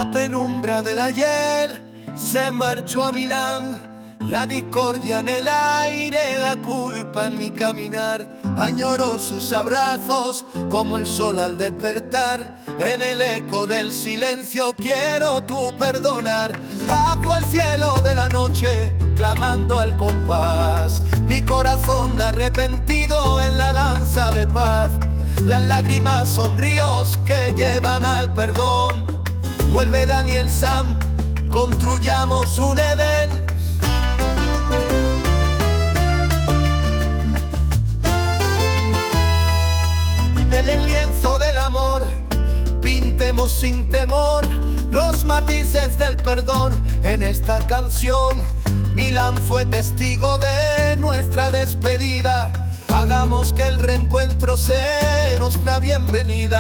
La penumbra del ayer se marchó a Milán. La discordia en el aire, la culpa en mi caminar. Añoro sus abrazos como el sol al despertar. En el eco del silencio quiero tu perdonar. Bajo el cielo de la noche, clamando al compás, mi corazón arrepentido en la danza de paz. Las lágrimas son ríos que llevan al perdón. Vuelve Daniel Sam, construyamos un Edén. En el lienzo del amor, pintemos sin temor los matices del perdón. En esta canción, Milán fue testigo de nuestra despedida. Hagamos que el reencuentro sea la bienvenida.